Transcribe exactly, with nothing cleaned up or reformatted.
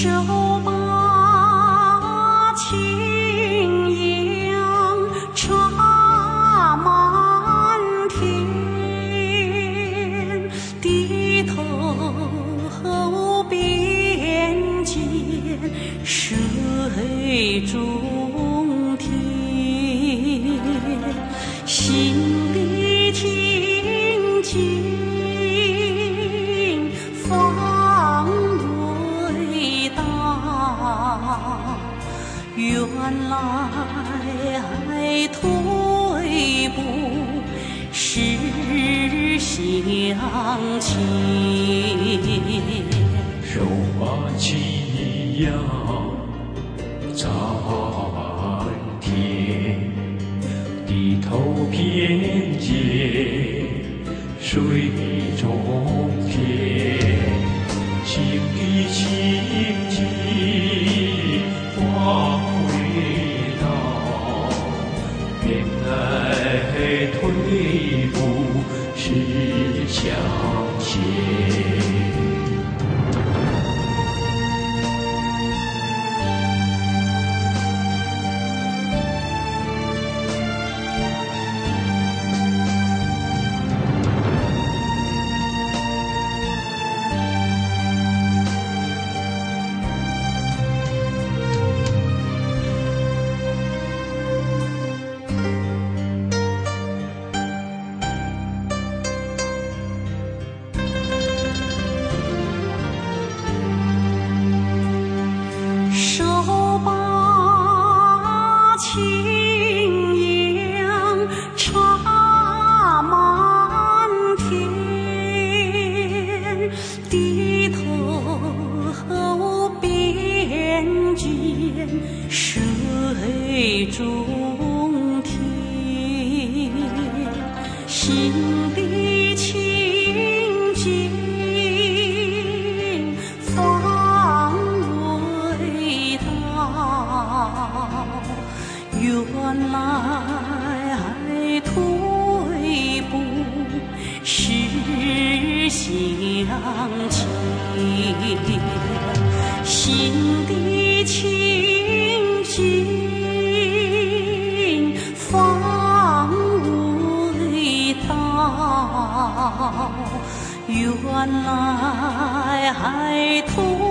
手把青阳插满天，低头便见水中天，心里听见方为道，原来退步是相牵。 手把青阳插满天，低头便见水中天，心里清净方为道，原来退步是相牵。 手把青阳插满天，低头便见水中天，心里清净方为道，原来退步是相牵，心里清净方为道，原来退